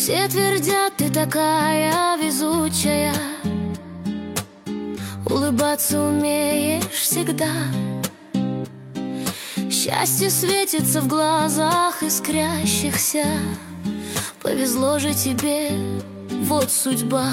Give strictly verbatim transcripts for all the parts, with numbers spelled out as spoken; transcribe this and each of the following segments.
Все твердят, ты такая везучая, улыбаться умеешь всегда. Счастье светится в глазах искрящихся. Повезло же тебе, вот судьба.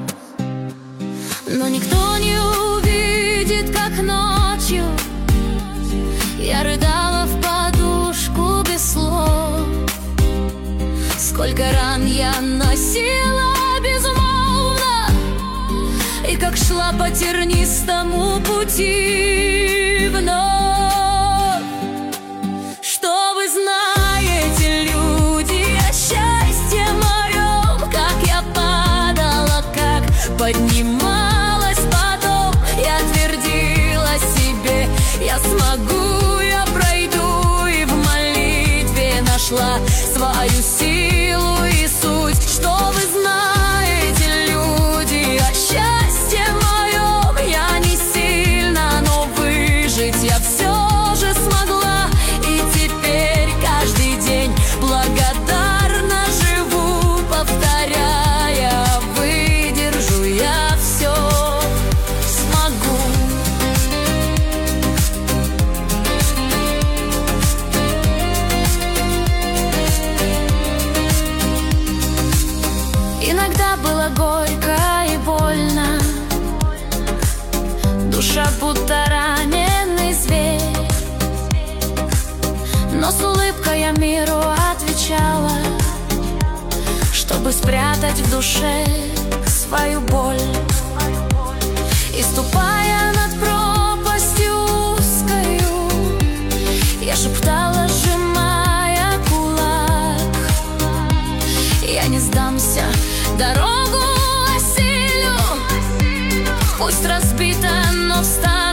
Но никто не увидит, как ночью я рыдала в подушку без слов. Сколько ран я носила безмолвно, и как шла по тернистому пути вновь. Что вы знаете, люди, о счастье моем, как я падала, как поднималась потом. Я твердила себе, я смогу, я пройду, и в молитве нашла свою силу и суть. Что вы знаете, люди, о счастье моем, я не сильна, но выжить я все же смогла. И теперь каждый день благодарна живу, повторяя: выдержу я все, смогу. Иногда было горько и больно, душа будто раненый зверь. Но с улыбкой я миру отвечала, чтобы спрятать в душе свою боль. И ступая над пропастью узкою, я шептала, сжимая кулак: я не сдамся, дорогу осилю, пусть разбита, но встану.